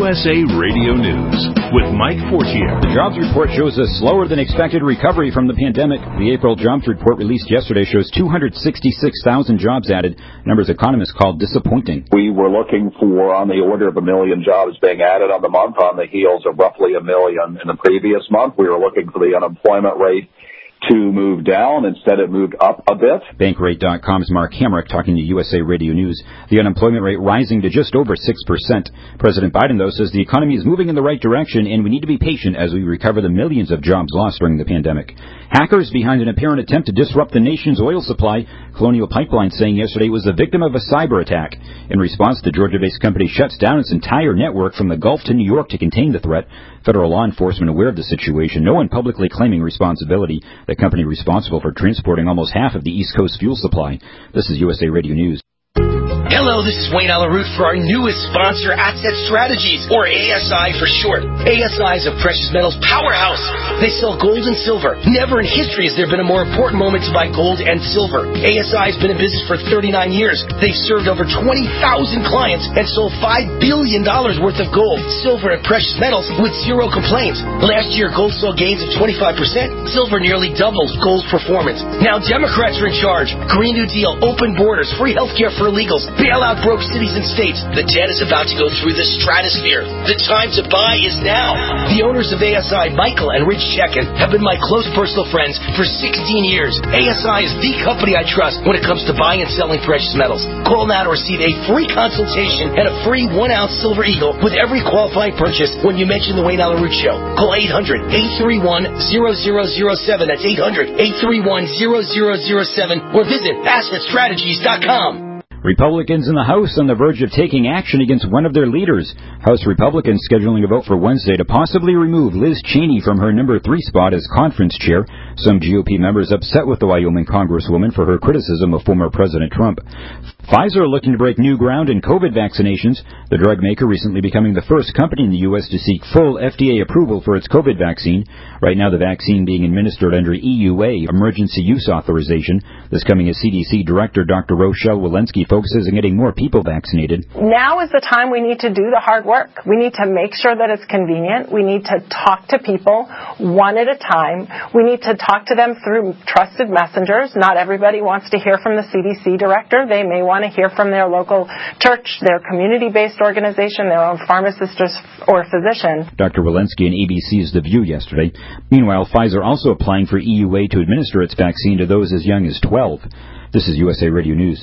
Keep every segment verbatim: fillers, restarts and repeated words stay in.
S A Radio News with Mike Fortier. The jobs report shows a slower than expected recovery from the pandemic. The April jobs report released yesterday shows two hundred sixty-six thousand jobs added, numbers economists called disappointing. We were looking for on the order of a million jobs being added on the month on the heels of roughly a million in the previous month. We were looking for the unemployment rate to move down. Instead, it moved up a bit. Bankrate dot com's Mark Hamrick talking to U S A Radio News. The unemployment rate rising to just over six percent. President Biden, though, says the economy is moving in the right direction and we need to be patient as we recover the millions of jobs lost during the pandemic. Hackers behind an apparent attempt to disrupt the nation's oil supply. Colonial Pipeline saying yesterday it was the victim of a cyber attack. In response, the Georgia-based company shuts down its entire network from the Gulf to New York to contain the threat. Federal law enforcement aware of the situation, no one publicly claiming responsibility. The company responsible for transporting almost half of the East Coast fuel supply. This is U S A Radio News. Hello, this is Wayne Alaroot for our newest sponsor, Asset Strategies, or A S I for short. A S I is a precious metals powerhouse. They sell gold and silver. Never in history has there been a more important moment to buy gold and silver. A S I has been in business for thirty-nine years. They've served over twenty thousand clients and sold five billion dollars worth of gold, silver, and precious metals with zero complaints. Last year, gold saw gains of twenty-five percent. Silver nearly doubled gold's performance. Now Democrats are in charge. Green New Deal, open borders, free health care for illegals, bail out broke cities and states. The debt is about to go through the stratosphere. The time to buy is now. The owners of A S I, Michael and Rich Chekin, have been my close personal friends for sixteen years. A S I is the company I trust when it comes to buying and selling precious metals. Call now to receive a free consultation and a free one-ounce Silver Eagle with every qualifying purchase when you mention the Wayne Alaroot Show. Call eight hundred, eight three one, zero zero zero seven. That's eight hundred, eight three one, zero zero zero seven or visit asset strategies dot com. Republicans in the House on the verge of taking action against one of their leaders. House Republicans scheduling a vote for Wednesday to possibly remove Liz Cheney from her number three spot as conference chair. Some G O P members upset with the Wyoming congresswoman for her criticism of former President Trump. Pfizer looking to break new ground in COVID vaccinations. The drug maker recently becoming the first company in the U S to seek full F D A approval for its COVID vaccine. Right now, the vaccine being administered under E U A, Emergency Use Authorization. This coming as C D C Director Doctor Rochelle Walensky focuses on getting more people vaccinated. Now is the time we need to do the hard work. We need to make sure that it's convenient. We need to talk to people one at a time. We need to talk to them through trusted messengers. Not everybody wants to hear from the C D C director. They may want to hear from their local church, their community-based organization, their own pharmacist or physician. Doctor Walensky on A B C's The View yesterday. Meanwhile, Pfizer also applying for E U A to administer its vaccine to those as young as twelve. This is U S A Radio News.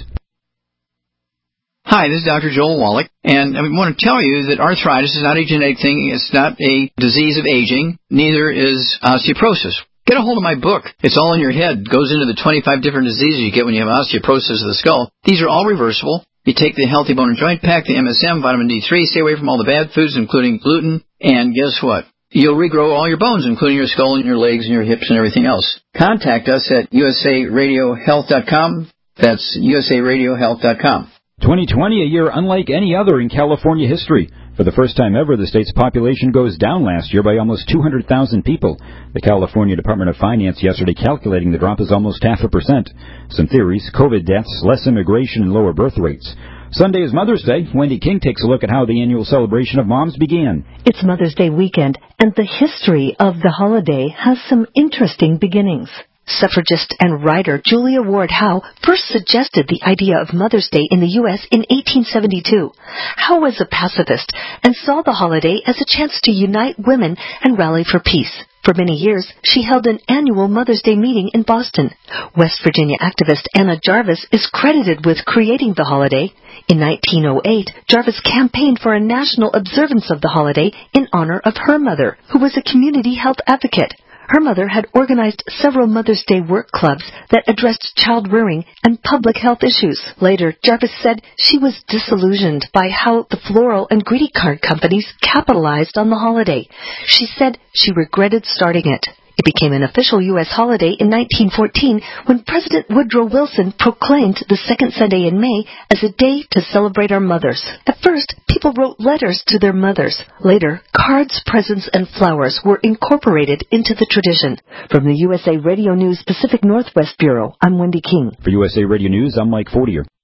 Hi, this is Doctor Joel Wallach, and I want to tell you that arthritis is not a genetic thing. It's not a disease of aging. Neither is osteoporosis. Get a hold of my book. It's all in your head. It goes into the twenty-five different diseases you get when you have osteoporosis of the skull. These are all reversible. You take the Healthy Bone and Joint Pack, the M S M, vitamin D three, stay away from all the bad foods, including gluten, and guess what? You'll regrow all your bones, including your skull and your legs and your hips and everything else. Contact us at U S A radio health dot com. That's U S A radio health dot com. twenty twenty, a year unlike any other in California history. For the first time ever, the state's population goes down last year by almost two hundred thousand people. The California Department of Finance yesterday calculating the drop is almost half a percent. Some theories: COVID deaths, less immigration, and lower birth rates. Sunday is Mother's Day. Wendy King takes a look at how the annual celebration of moms began. It's Mother's Day weekend, and the history of the holiday has some interesting beginnings. Suffragist and writer Julia Ward Howe first suggested the idea of Mother's Day in the U S in eighteen seventy-two. Howe was a pacifist and saw the holiday as a chance to unite women and rally for peace. For many years, she held an annual Mother's Day meeting in Boston. West Virginia activist Anna Jarvis is credited with creating the holiday. In nineteen oh eight, Jarvis campaigned for a national observance of the holiday in honor of her mother, who was a community health advocate. Her mother had organized several Mother's Day work clubs that addressed child rearing and public health issues. Later, Jarvis said she was disillusioned by how the floral and greeting card companies capitalized on the holiday. She said she regretted starting it. It became an official U S holiday in nineteen fourteen when President Woodrow Wilson proclaimed the second Sunday in May as a day to celebrate our mothers. At first, people wrote letters to their mothers. Later, cards, presents, and flowers were incorporated into the tradition. From the U S A Radio News Pacific Northwest Bureau, I'm Wendy King. For U S A Radio News, I'm Mike Fortier.